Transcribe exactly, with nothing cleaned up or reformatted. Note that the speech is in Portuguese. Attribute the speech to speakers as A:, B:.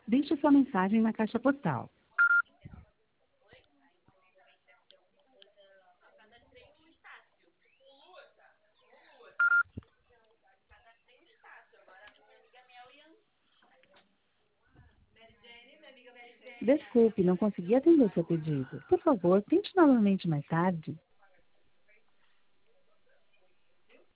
A: Deixe sua mensagem na caixa postal. Desculpe, não consegui atender seu pedido. Por favor, tente novamente mais tarde.